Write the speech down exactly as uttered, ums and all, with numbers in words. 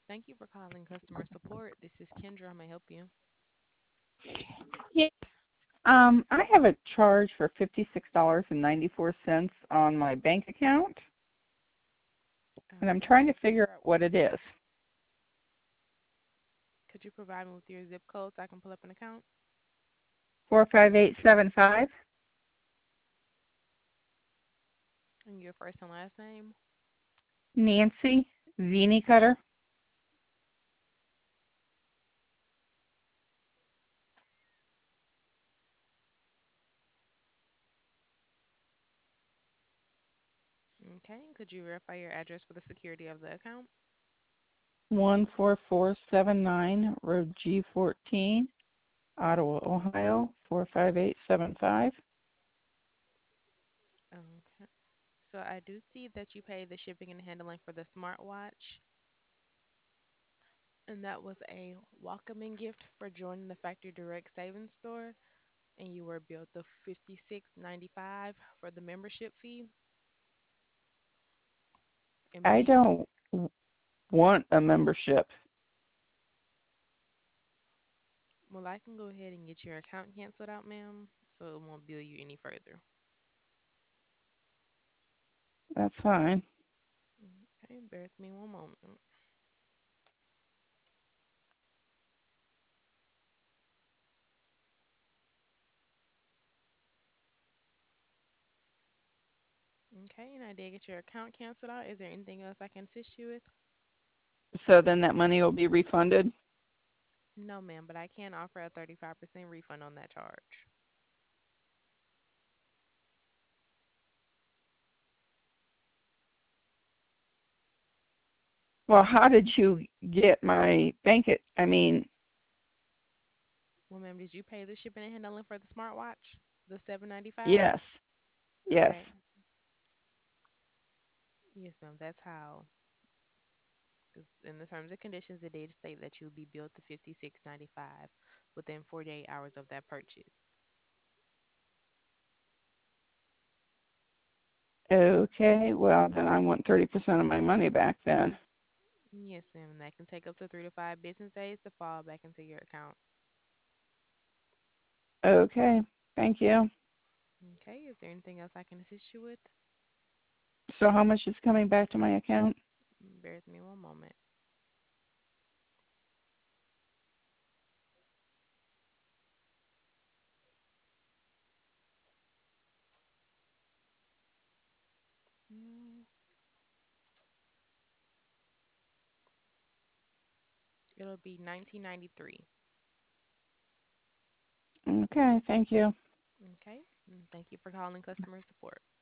Thank you for calling customer support. This is Kendra. How may I help you? Yeah. Um, I have a charge for fifty-six dollars and ninety-four cents on my bank account, and I'm Okay. trying to figure out what it is. Could you provide me with your zip code so I can pull up an account? four five eight seven five. And your first and last name? Nancy Vini Cutter. Okay. Could you verify your address for the security of the account? one four four seven nine Road G fourteen, Ottawa, Ohio, four five eight seven five. Okay. So I do see that you paid the shipping and handling for the smartwatch, and that was a welcoming gift for joining the Factory Direct Savings Store, and you were billed the fifty-six ninety-five for the membership fee. And I be don't w- want a membership. well, I can go ahead and get your account canceled out, ma'am, so it won't bill you any further. That's fine. Okay, bear with me one moment. Okay, and I did get your account canceled out. Is there anything else I can assist you with? So then that money will be refunded? No, ma'am, but I can offer a thirty-five percent refund on that charge. Well, how did you get my bank? It, I mean, Well, ma'am, did you pay the shipping and handling for the smartwatch? The seven ninety-five? yes, yes. Okay. Yes, ma'am. That's how. Because in the terms and conditions, it did state that you'll be billed the fifty-six ninety-five within forty-eight hours of that purchase. Okay, well, then I want thirty percent of my money back then. Yes, ma'am. And that can take up to three to five business days to fall back into your account. Okay, thank you. Okay. Is there anything else I can assist you with? So how much is coming back to my account? Bear with me one moment. Mm, It'll be nineteen ninety-three. Okay, thank you. Okay. And thank you for calling customer support.